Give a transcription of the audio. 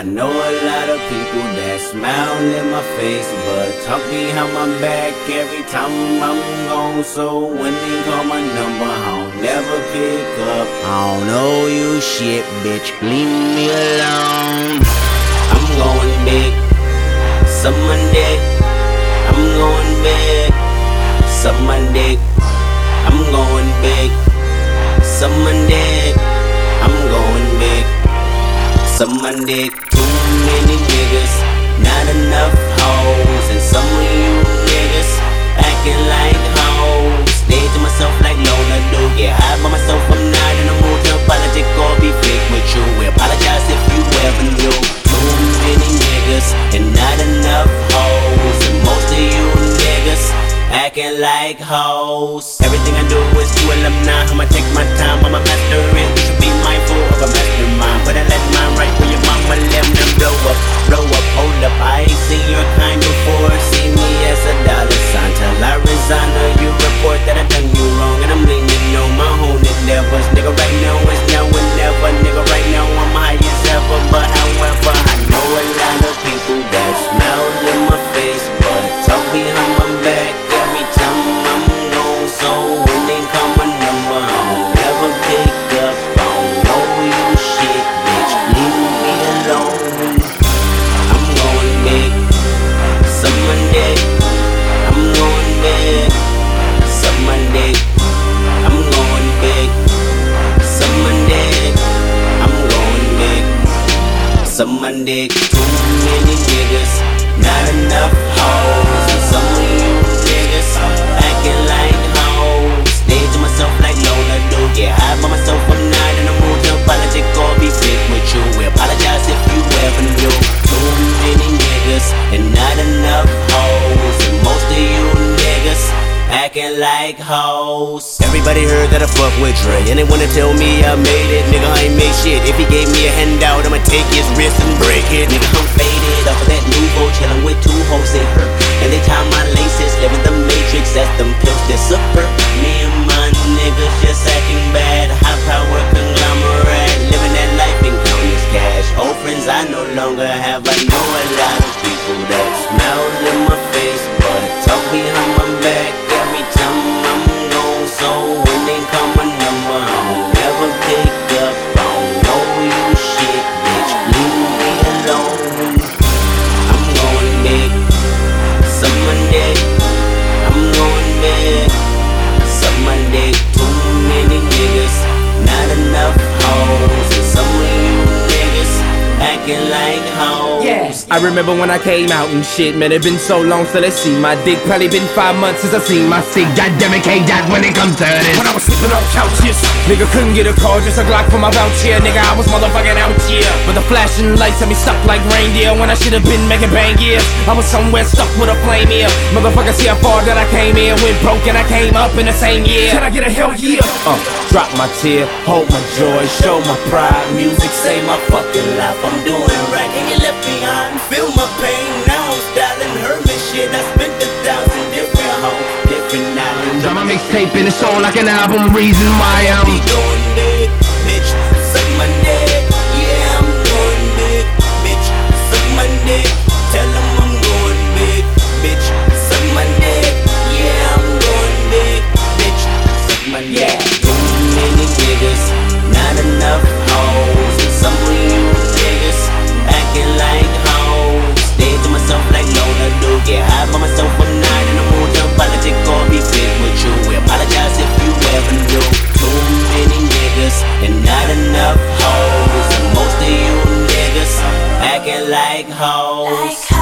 know a lot of people that smile in my face, but talk behind my back every time I'm gone. So when they call my number, I'll never pick up. I don't know you shit, bitch, leave me alone. I'm going big, suck my dick. I'm going big, suck my dick. I'm going big, suck my dick. I'm going big, suck my dick. Too many niggas, not enough hoes. And some of you niggas acting like hoes. Stay to myself like Lola do. Get high by myself, I'm not in the mood to apologize or be fake with you. We apologize if you ever knew. Too many niggas and not enough hoes. And most of you niggas acting like hoes. Everything I do is to alumni. I'ma take my time, I'ma master it. You should be mindful of a mastermind. But I let mine right where your mama left them blow up, hold up. I ain't seen your kind before. See me as a dollar sign till I resign or you report that I done you wrong. And I'm leaning on my own endeavors. Nigga, right now is now or never. Nigga, right now I'm high as ever. But however, I know a lot of people that smile in my face, but talk behind my back every time I'm gone. So when they call my number, I'll never pick up. I don't know you shit, bitch, leave me alone. I'm going big, suck my dick. I'm going big, suck my dick. I'm going big, suck my dick. I'm going big, suck my dick. Too many niggas, not enough hoes. And some of you niggas acting like hoes. Stay to myself like Lola do. Get high by myself, I'm not in the mood to apologize or be fake with you. We apologize if you ever knew. Too many niggas and not enough hoes. And most of you niggas acting like hoes. Everybody heard that I fuck with Dre, and they wanna tell me I made it. Nigga, I ain't made shit. If he gave me a handout, I'ma take his wrist and break it. Nigga, I'm faded off of that Nouveau, chillin' with two hoes in her. And they tie my laces, living the matrix as them pills disappear. Me and my niggas just acting bad. High power conglomerate, living that life and counting this cash. Old friends I no longer have. I know a lot of people that smile in my face, but talk behind my back every time I'm gone. So when they call my number, I'll never pick up. I don't know you shit, bitch, leave me alone. I'm going big, suck my dick. I'm going big, suck my dick. Too many niggas, not enough hoes. And some of you niggas acting like hoes. Yeah. I remember when I came out and shit, man, it been so long, so let's see my dick. Probably been 5 months since I seen my stick. Goddamn it, can't that when it comes to this. When I was sleeping on couches, nigga couldn't get a call, just a Glock for my voucher. Nigga, I was motherfucking out here, but the flashing lights had me stuck like reindeer. When I should've been making bang gears, I was somewhere stuck with a flame here. Motherfucker, see how far that I came here. Went broke and I came up in the same year. Can I get a hell yeah? Drop my tear, hold my joy, show my pride. Music save my fucking life. I'm doing right and you left behind. Feel my pain, now I'm styling Herman shit. I spent 1,000 different hoes, different islands. Drop my mixtape and it's all like an album. Reason why I'm be going big, bitch, suck my dick. Yeah, I'm going big, bitch, suck my dick. Tell them I'm going big, bitch, suck my dick. Yeah, I'm going big, bitch, suck my dick. Too many niggas, not enough hoes. And some of you niggas acting like hoes. Stay to myself like Lola do. Get high by myself, I'm not in the mood to apologize or be fake with you. We apologize if you ever knew. Too many niggas and not enough hoes. And most of you niggas acting like hoes.